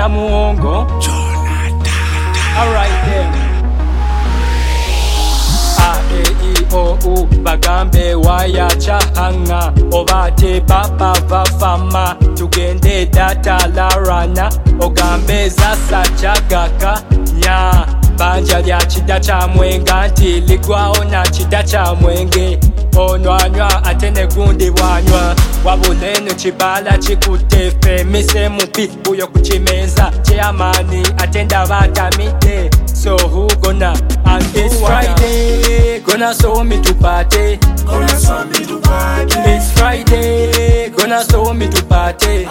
cha muongo. Alright then. A, E, I, O, U bagambe waya chahanga obate papa vafama tugende data larana ogambe zasa chagaka nya banja lya chida cha mwenga nti ligwao na chida cha mwenge onwanywa atene gundi bwanywa wabuleno chibala chikutefe mise mupi uyo kuchimeza cheamani atenda batamite. So who gonna, and it's Friday, gonna show me to party. It's Friday, gonna show me to party.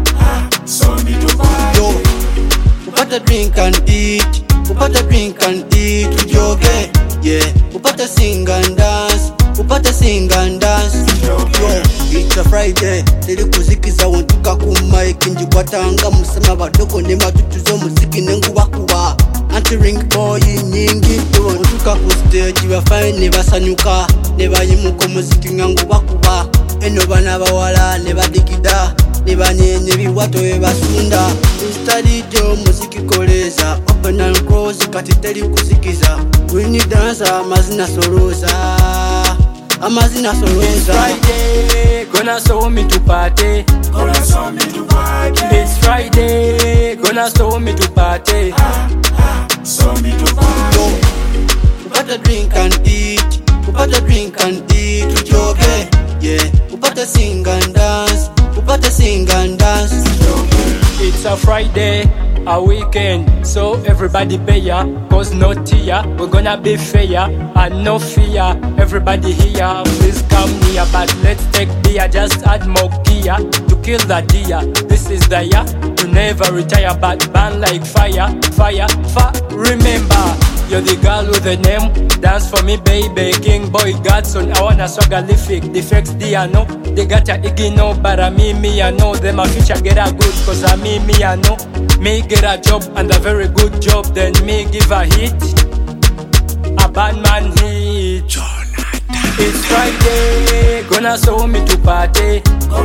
Yo, upata drink and eat, upata drink and eat, ujoge. Yeah, upata sing and dance, upata sing and dance. Yo, it's a Friday, teri kuzikiza wantuka kumaiki njikwatanga musema badoko ne matutuzo musiki nengubakuba. Anti-ring boy nyingi wantuka ku stage bafine basanyuka ne bayimuka muziki ngangu bakuba. Eno bana bawala ne badigida ne banyenye biwato basunda. Study jo muziki koleza open and close kati teri kuzikiza. We need dancer amazina soloza. It's Friday, gonna show me to party. It's Friday, gonna show me to party. Yo, upata drink and eat, upata drink and eat, ujoge. Yeah, upata sing and dance, upata sing and dance. It's a Friday, a weekend, so everybody pay ya, cause no tear, we're gonna be fair, and no fear, everybody here, please come near, but let's take beer, just add more gear, to kill the deer, this is the year, to never retire, but burn like fire, remember, you're the girl with the name, dance for me baby, King Boy Godson, I wanna swagalific, defects dear no, they got a iggy no, but me I know, them a future get a good, cause me I know, me get a job and a very good job, then me give a hit, a bad man hit. It's Friday, gonna show me to party.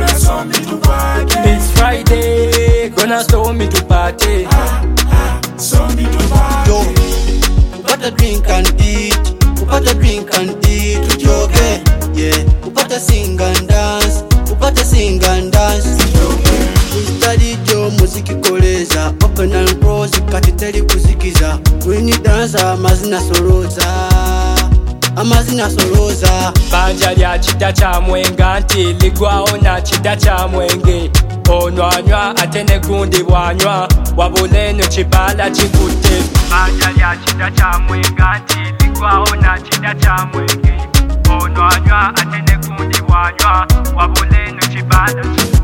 It's Friday, gonna show me to party. Yo, upata drink and eat, upata drink and eat, ujoge. Yeah, upata sing and dance, upata sing and dance. Study jo muziki koleza open and close kati teri kuzikiza. We need dancer amazina soloza, amazina soloza. Banja lya chida cha mwenga nti ligwao na chida cha mwenge onwanywa atene gundi bwanywa wabuleno chibala chikute. Banja lya chida cha mwenga nti ligwao na chida cha mwenge onwanywa atene gundi bwanywa wabuleno chibala chikute.